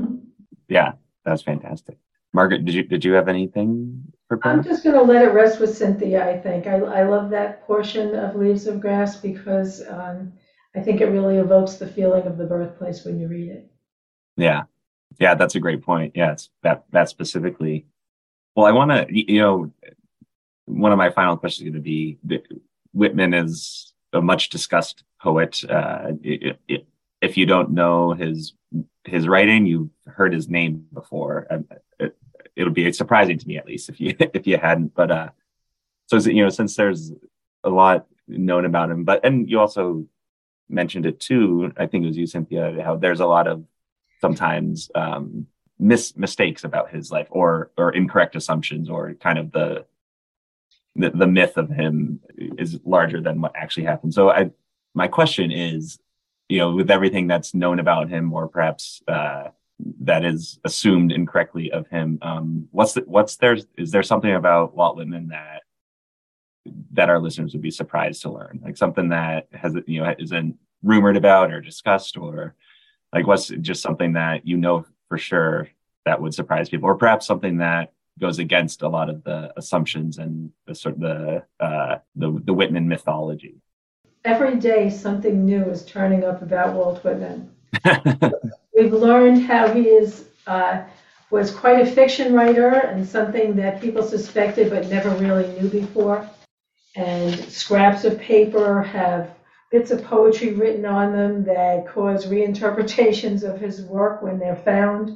Yeah, that's fantastic. Margaret, did you did you have anything prepared? I'm just going to let it rest with Cynthia, I think. I, I love that portion of Leaves of Grass because um, I think it really evokes the feeling of the birthplace when you read it. Yeah. Yeah, that's a great point. Yeah, it's that, that specifically. Well, I want to, you know, one of my final questions is going to be, Whitman is a much discussed poet. Uh, it, it, if you don't know his his writing, you've heard his name before. It, it'll be surprising to me, at least, if you if you hadn't. But uh, so you know, since there's a lot known about him, but and you also mentioned it too. I think it was you, Cynthia, how there's a lot of sometimes um, mis mistakes about his life, or or incorrect assumptions, or kind of the the, the myth of him is larger than what actually happened. So I, my question is, you know, with everything that's known about him, or perhaps uh, that is assumed incorrectly of him, um, what's the, what's there? Is there something about Walt Whitman that that our listeners would be surprised to learn, like something that has, you know, isn't rumored about or discussed, or like what's just something that you know for sure that would surprise people, or perhaps something that goes against a lot of the assumptions and the sort of the uh, the, the Whitman mythology? Every day something new is turning up about Walt Whitman. We've learned how he is uh, was quite a fiction writer, and something that people suspected but never really knew before. And scraps of paper have bits of poetry written on them that cause reinterpretations of his work when they're found.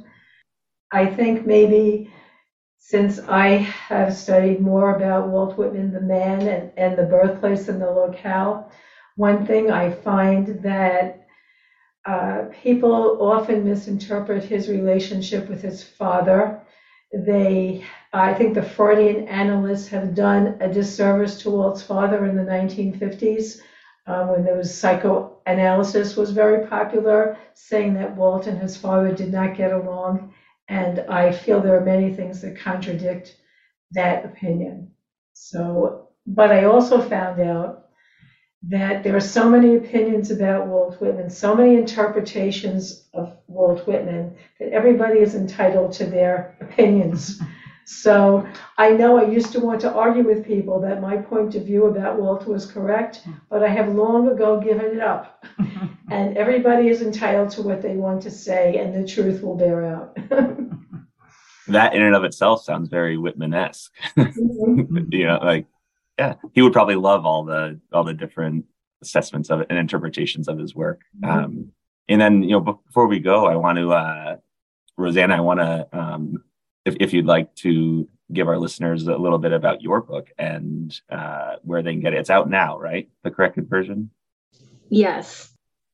I think maybe since I have studied more about Walt Whitman, the man, and, and the birthplace and the locale, one thing I find that uh, people often misinterpret his relationship with his father. They, I think the Freudian analysts have done a disservice to Walt's father in the nineteen fifties, um, when there was psychoanalysis was very popular, saying that Walt and his father did not get along. And I feel there are many things that contradict that opinion. So, but I also found out that there are so many opinions about Walt Whitman, so many interpretations of Walt Whitman, that everybody is entitled to their opinions. So I know I used to want to argue with people that my point of view about Walt was correct, but I have long ago given it up. And everybody is entitled to what they want to say, and the truth will bear out. That in and of itself sounds very Whitman-esque. Mm-hmm. You know, like, yeah, he would probably love all the all the different assessments of it and interpretations of his work. Mm-hmm. Um, and then, you know, before we go, I want to, uh, Rosanna, I want to, um, if, if you'd like to give our listeners a little bit about your book and uh, where they can get it. It's out now, right? The corrected version? Yes.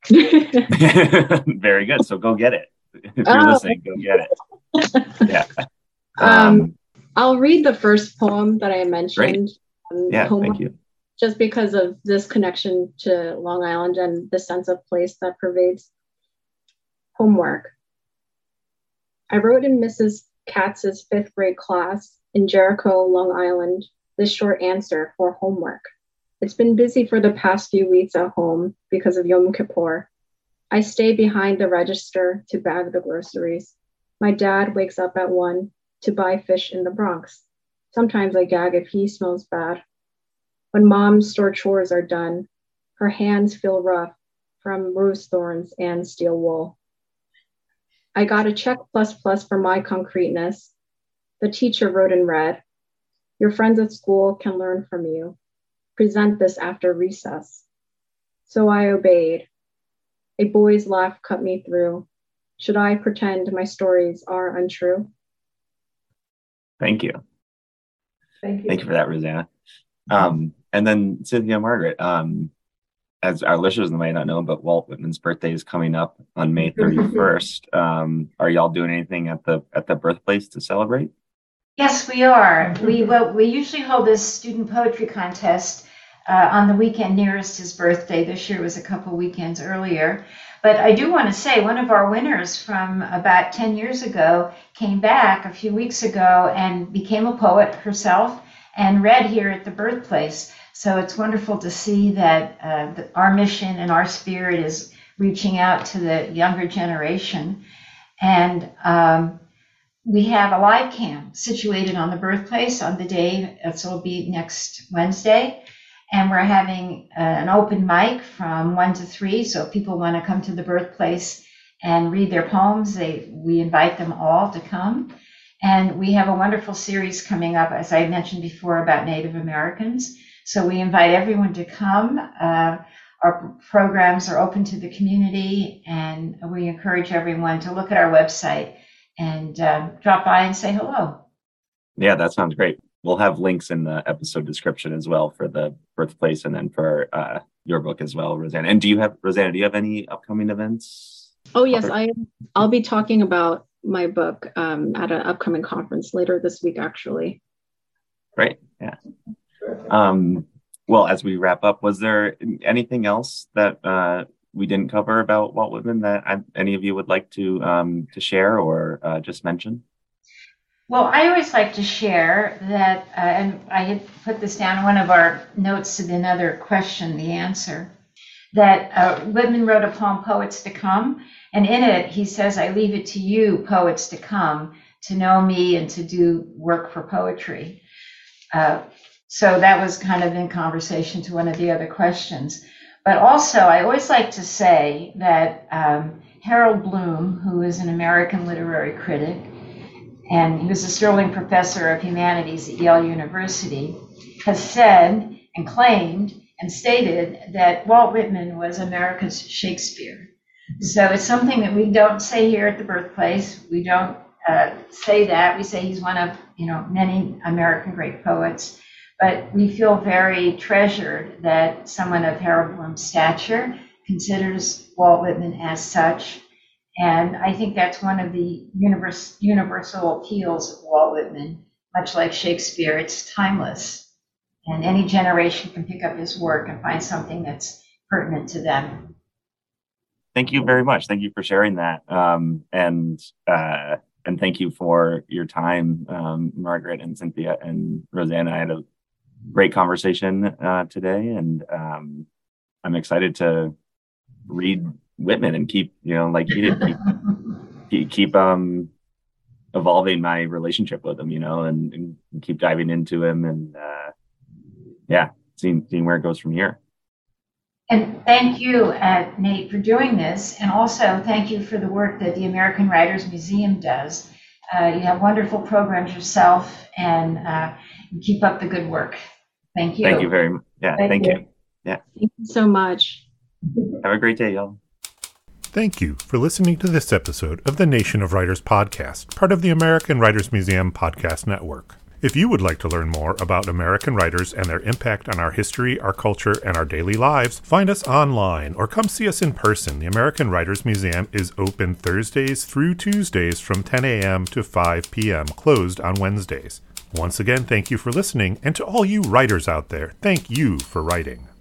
Very good. So go get it. If you're oh. listening, go get it. Yeah. Um, um, I'll read the first poem that I mentioned. Um, yeah, Homework, thank you. Just because of this connection to Long Island and the sense of place that pervades. Homework. I wrote in Missus Katz's fifth grade class in Jericho, Long Island, this short answer for homework. It's been busy for the past few weeks at home because of Yom Kippur. I stay behind the register to bag the groceries. My dad wakes up at one to buy fish in the Bronx. Sometimes I gag if he smells bad. When mom's store chores are done, her hands feel rough from rose thorns and steel wool. I got a check plus plus for my concreteness. The teacher wrote in red, your friends at school can learn from you. Present this after recess. So I obeyed. A boy's laugh cut me through. Should I pretend my stories are untrue? Thank you. Thank you. Thank you for that, Rosanna. Um, and then Cynthia Margaret, um, as our listeners might not know, but Walt Whitman's birthday is coming up on May thirty-first. um, are y'all doing anything at the at the birthplace to celebrate? Yes, we are. We well, we usually hold this student poetry contest uh, on the weekend nearest his birthday. This year was a couple weekends earlier. But I do want to say one of our winners from about ten years ago came back a few weeks ago and became a poet herself and read here at the birthplace. So it's wonderful to see that uh, the, our mission and our spirit is reaching out to the younger generation. And um, we have a live cam situated on the birthplace on the day, so it'll be next Wednesday. And we're having uh, an open mic from one to three. So if people want to come to the birthplace and read their poems, they we invite them all to come. And we have a wonderful series coming up, as I mentioned before, about Native Americans. So we invite everyone to come. Uh, our programs are open to the community, and we encourage everyone to look at our website and uh, drop by and say hello. Yeah, that sounds great. We'll have links in the episode description as well for the birthplace and then for uh, your book as well, Rosanna. And do you have, Rosanna, do you have any upcoming events? Oh, yes, I, I'll be talking about my book um, at an upcoming conference later this week, actually. Great, yeah. Um, well, as we wrap up, was there anything else that uh, we didn't cover about Walt Whitman that I, any of you would like to um, to share or uh, just mention? Well, I always like to share that, uh, and I had put this down in one of our notes to another question, the answer, that uh, Whitman wrote a poem, Poets to Come, and in it he says, I leave it to you, poets to come, to know me and to do work for poetry. Uh, so that was kind of in conversation to one of the other questions. But also, I always like to say that um, Harold Bloom, who is an American literary critic, and he was a Sterling Professor of Humanities at Yale University, has said and claimed and stated that Walt Whitman was America's Shakespeare. So it's something that we don't say here at the birthplace. We don't uh, say that. We say he's one of, you know, many American great poets. But we feel very treasured that someone of Harold Bloom's stature considers Walt Whitman as such. And I think that's one of the universe, universal appeals of Walt Whitman. Much like Shakespeare, it's timeless. And any generation can pick up his work and find something that's pertinent to them. Thank you very much. Thank you for sharing that. Um, and uh, and thank you for your time, um, Margaret and Cynthia and Rosanna. I had a great conversation uh, today, and um, I'm excited to read Whitman and keep, you know, like you did, keep, keep, keep um evolving my relationship with him, you know, and, and keep diving into him and uh, yeah, seeing seeing where it goes from here. And thank you, uh, Nate, for doing this. And also thank you for the work that the American Writers Museum does. Uh, you have wonderful programs yourself, and uh, keep up the good work. Thank you. Thank you very much. Yeah, thank, thank you. you. Yeah. Thank you so much. Have a great day, y'all. Thank you for listening to this episode of the Nation of Writers podcast, part of the American Writers Museum Podcast Network. If you would like to learn more about American writers and their impact on our history, our culture, and our daily lives, find us online or come see us in person. The American Writers Museum is open Thursdays through Tuesdays from ten a.m. to five p.m., closed on Wednesdays. Once again, thank you for listening, and to all you writers out there, thank you for writing.